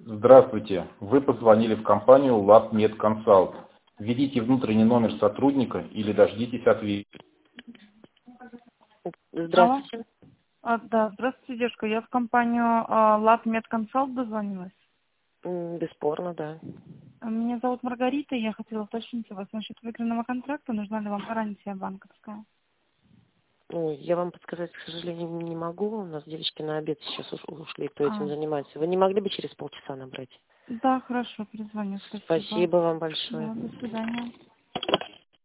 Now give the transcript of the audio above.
Здравствуйте. Вы позвонили в компанию LabMed Consult. Введите внутренний номер сотрудника или дождитесь ответа. Алло. Здравствуйте. Да, здравствуйте, девушка. Я в компанию LabMed Consult дозвонилась. Бесспорно, да. Меня зовут Маргарита, и я хотела уточнить у вас насчет выигранного контракта. Нужна ли вам гарантия банковская? Ой, я вам подсказать, к сожалению, не могу. У нас девочки на обед сейчас ушли, кто этим А, занимается. Вы не могли бы через полчаса набрать? да, хорошо, перезвоню. Спасибо. Спасибо вам большое. Да, до свидания.